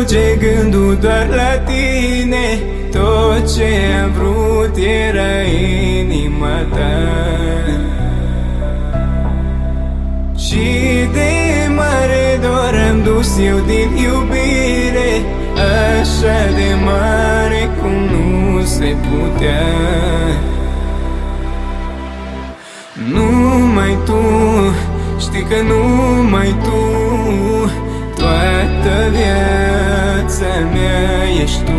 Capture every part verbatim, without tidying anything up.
duce gândul doar la tine. Tot ce am vrut era inima ta. Și de mare dor am dus eu din iubire, așa de mare cum nu se putea. Numai tu, știi că numai tu, toată viața mea ești tu.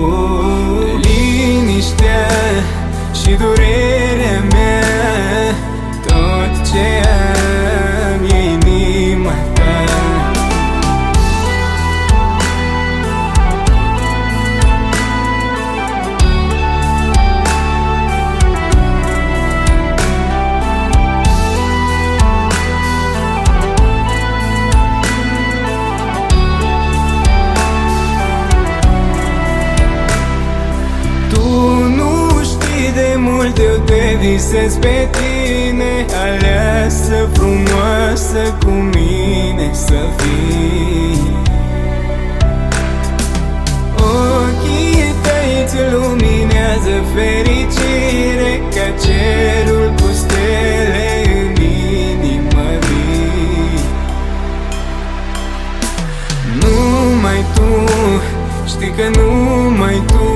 Liniștea și durerea mea, tot ce am e inima ta. Eu te visez pe tine, aleasă frumoasă, cu mine să fii. Ochii tăi îți luminează fericire, ca cerul cu stele în inimă vii. Numai tu, știi că numai tu,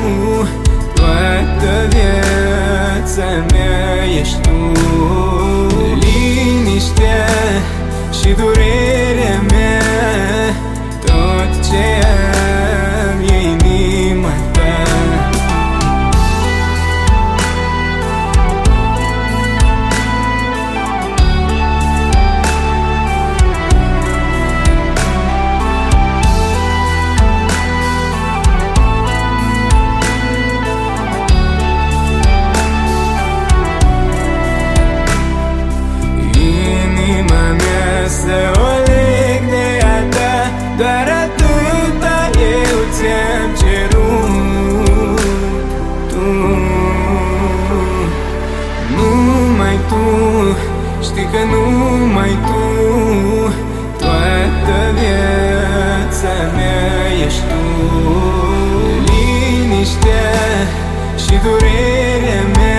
toată viața mea ești tu. Liniștea și durerea mea, tot ce am e inima ta. Să o leg de a ta, doar atâta eu ți-am cerut. Tu, numai tu, știi că numai tu, toată viața mea ești tu. Liniștea și durerea mea,